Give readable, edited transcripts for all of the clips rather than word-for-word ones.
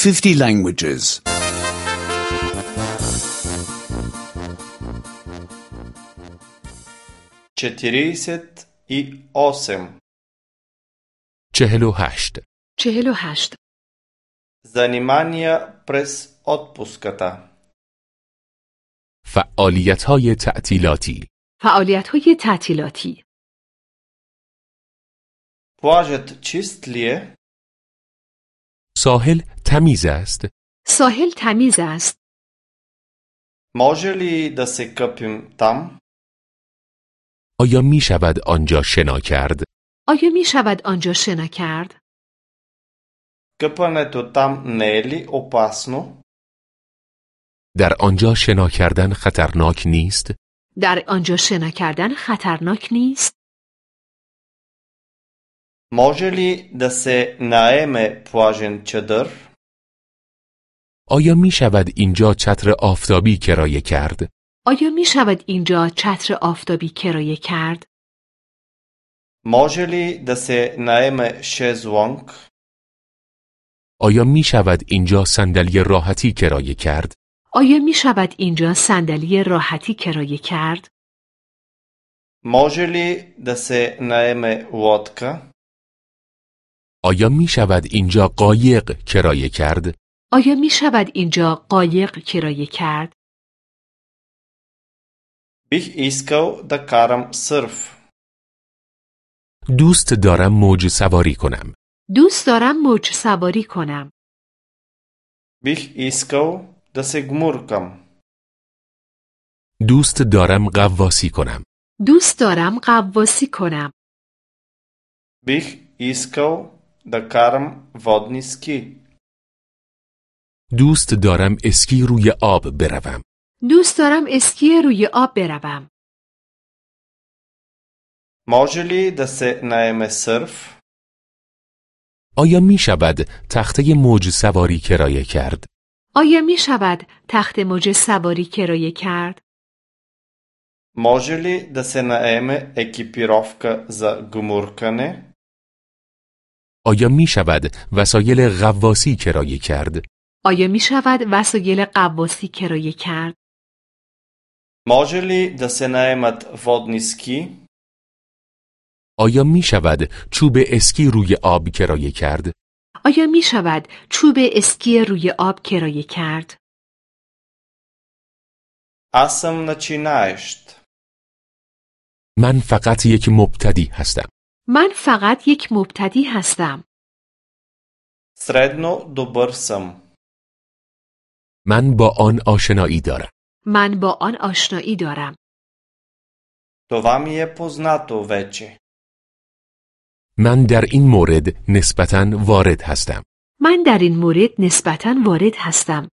50 languages. 48. 48. 48. Занимания през отпуската. فعالیت‌های تعطیلاتی. فعالیت‌های تعطیلاتی. Плажът чист ли е? ساحل تمیز است. ساحل تمیز است. Може ли да се къпим там? آیا می شود آنجا شنا کرد؟ آیا می شود آنجا شنا کرد؟ Къпането там не е ли опасно? در آنجا شنا کردن خطرناک نیست؟ در آنجا شنا کردن خطرناک نیست؟ Може ли да се наеме плажен чадър? آیا می شود اینجا چتر آفتابی کرایه کرد؟ آیا می شود اینجا چتر آفتابی کرایه کرد؟ Може ли да се наеме шезлонг? آیا می شود اینجا صندلی راحتی کرایه کرد؟ آیا می شود اینجا صندلی راحتی کرایه کرد؟ Може ли да се наеме лодка? آیا می شود اینجا قایق کرایه کرد؟ آیا می شود اینجا قایق کرایه کرد؟ Бих искал да карам сърф. دوست دارم موج سواری کنم. دوست دارم موج سواری کنم. Бих искал да се гмуркам. دوست دارم غواصی کنم. دوست دارم غواصی کنم. Бих искал да карам водни ски. دوست دارم اسکی روی آب بروم. دوست دارم اسکی روی آب بروم. Може ли да се наеме сърф? آیا می شود تخته موج سواری کرایه کرد؟ آیا می شود تخت موج سواری کرایه کرد؟ Може ли да се наеме екипировка за гмуркане? آیا می شود وسایل غواصی کرایه کرد؟ آیا می شود وسایل غواصی کرایه کرد؟ Може ли да се наемат водни ски? آیا می شود چوب اسکی روی آب کرایه کرد؟ آیا می شود چوب اسکی روی آب کرایه کرد؟ Аз съм начинаещ. من فقط یک مبتدی هستم. من فقط یک مبتدی هستم. Средно добър съм. من با آن آشنایی دارم. من با آن آشنایی دارم. Това ми е познато вече. من در این مورد نسبتاً وارد هستم. من در این مورد نسبتاً وارد هستم.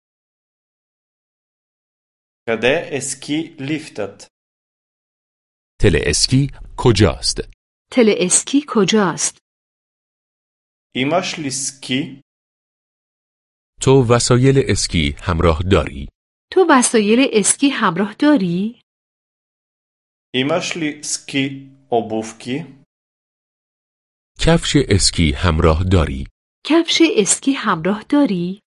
Къде е ски лифтът? تل اسکی کجاست؟ تل اسکی کجاست؟ Имаш ли ски? تو وسایل اسکی همراه داری؟ تو وسایل اسکی همراه داری؟ Имаш ли ски обувки? کفش اسکی همراه داری؟ کفش اسکی همراه داری؟